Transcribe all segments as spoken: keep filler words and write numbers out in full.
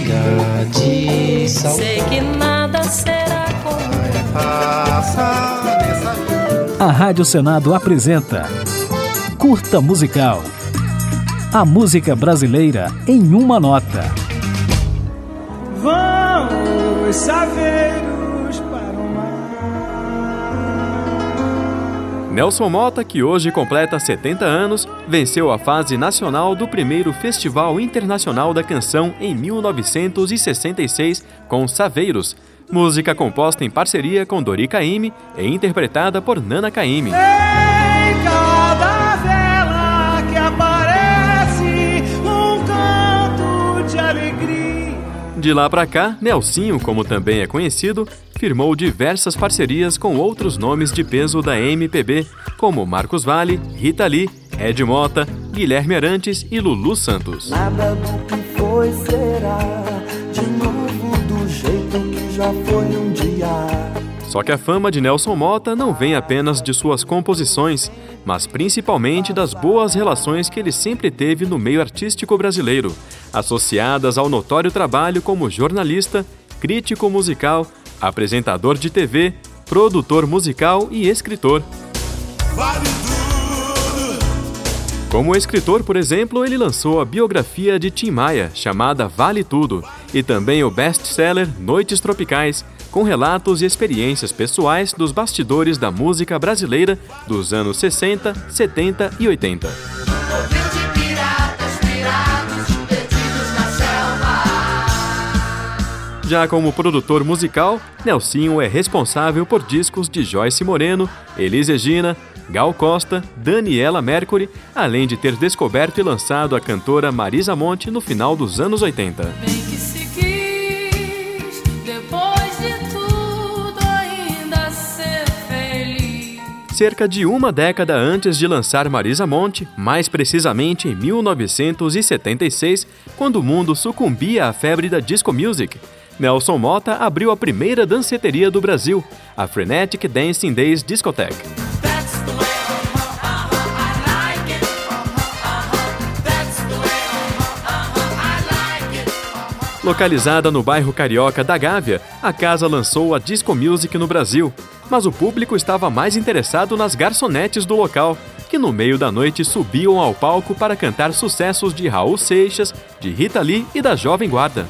de saudade. Sei que nada será como A Rádio Senado apresenta Curta Musical. A música brasileira em uma nota. Vamos, saveiros, para o mar. Nelson Motta, que hoje completa setenta anos, venceu a fase nacional do primeiro Festival Internacional da Canção em mil novecentos e sessenta e seis com Saveiros, música composta em parceria com Dori Caymmi e interpretada por Nana Caymmi. Em cada vela que aparece um canto de alegria. De lá pra cá, Nelsinho, como também é conhecido, firmou diversas parcerias com outros nomes de peso da M P B, como Marcos Valle, Rita Lee, Ed Mota, Guilherme Arantes e Lulu Santos. Nada do que foi será de novo do jeito que já foi um dia. Só que a fama de Nelson Motta não vem apenas de suas composições, mas principalmente das boas relações que ele sempre teve no meio artístico brasileiro, associadas ao notório trabalho como jornalista, crítico musical, apresentador de T V, produtor musical e escritor. Como escritor, por exemplo, ele lançou a biografia de Tim Maia, chamada Vale Tudo, e também o best-seller Noites Tropicais, com relatos e experiências pessoais dos bastidores da música brasileira dos anos sessenta, setenta e oitenta. Já como produtor musical, Nelsinho é responsável por discos de Joyce Moreno, Elis Regina, Gal Costa, Daniela Mercury, além de ter descoberto e lançado a cantora Marisa Monte no final dos anos oitenta. bem que se quis, depois de tudo ainda ser feliz. Cerca de uma década antes de lançar Marisa Monte, mais precisamente em mil novecentos e setenta e seis, quando o mundo sucumbia à febre da disco music, Nelson Motta abriu a primeira danceteria do Brasil, a Frenetic Dancing Days Discotheque. Localizada no bairro carioca da Gávea, a casa lançou a disco music no Brasil, mas o público estava mais interessado nas garçonetes do local, que no meio da noite subiam ao palco para cantar sucessos de Raul Seixas, de Rita Lee e da Jovem Guarda.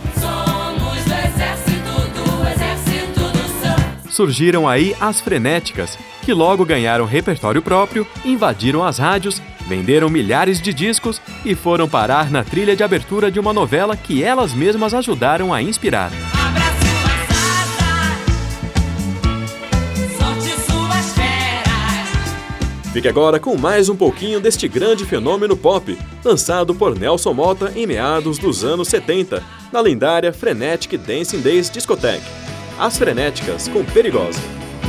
Surgiram aí as frenéticas, que logo ganharam repertório próprio, invadiram as rádios, venderam milhares de discos e foram parar na trilha de abertura de uma novela que elas mesmas ajudaram a inspirar. Fique agora com mais um pouquinho deste grande fenômeno pop, lançado por Nelson Motta em meados dos anos setenta, na lendária Frenetic Dancing Days Discotheque. As Frenéticas, com Perigosa.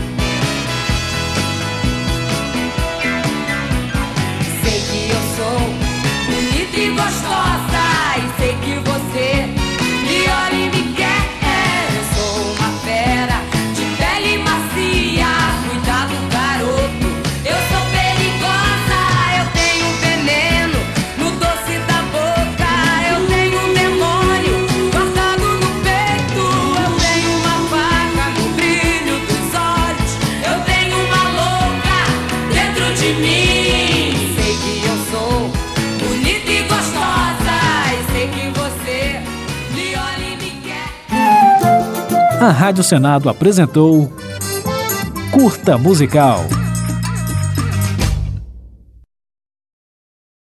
Sei que eu sou bonita e gostosa, e sei que você me olha e me quer. Eu sou uma fera de pele macia, cuidado garoto, eu sou perigosa. Eu tenho veneno no doce da boca, eu tenho um demônio guardado no peito, eu tenho uma faca no brilho dos olhos, eu tenho uma louca dentro de mim. Sei que eu sou bonita e gostosa, e sei que você me olha e me quer. A Rádio Senado apresentou Curta Musical.